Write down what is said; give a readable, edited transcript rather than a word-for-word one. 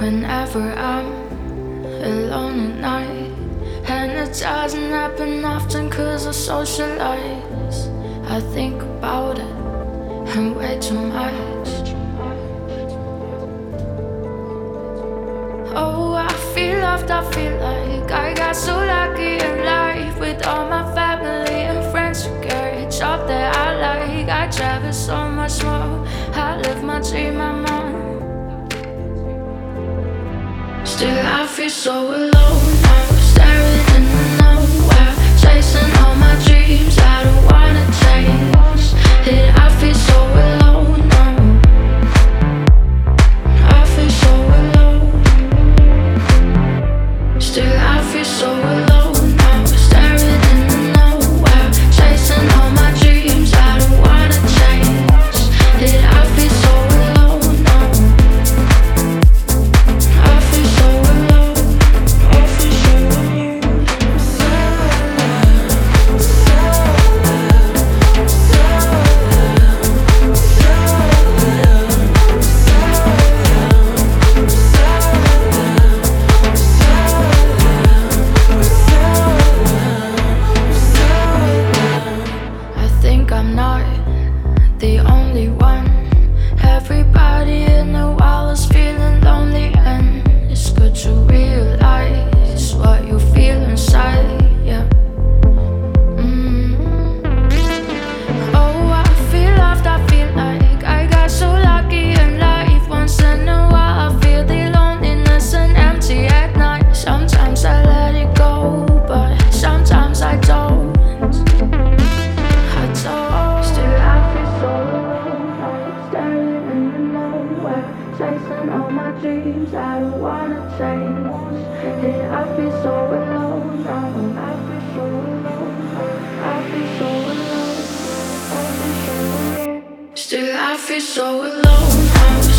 Whenever I'm alone at night, and it doesn't happen often 'cause I socialize, I think about it and way too much. Oh, I feel loved, I feel like I got so lucky in life with all my family and friends who care each other that I like. I travel so much more, I live my dream, I'm on. Still I feel so alone now, staring into nowhere, chasing all my dreams I don't wanna change it. I feel so alone now, I feel so alone. Still I feel so alone now, staring into nowhere, chasing all my dreams I don't wanna change it. I feel so alone now, I feel so alone, I feel so alone. I think I'm not the only one. Everybody in the world is feeling lonely, and it's good to realize what you feel inside. Yeah. Oh, I feel loved, I feel like I got so lucky in life. Once in a while, I feel the loneliness and empty at night. Sometimes I let it go, but sometimes I don't. Still I feel so alone, I'm staring into nowhere, chasing all my dreams I don't wanna change it. I feel so alone now, I feel so alone, I feel so alone, I feel so alone. Still I feel so alone now.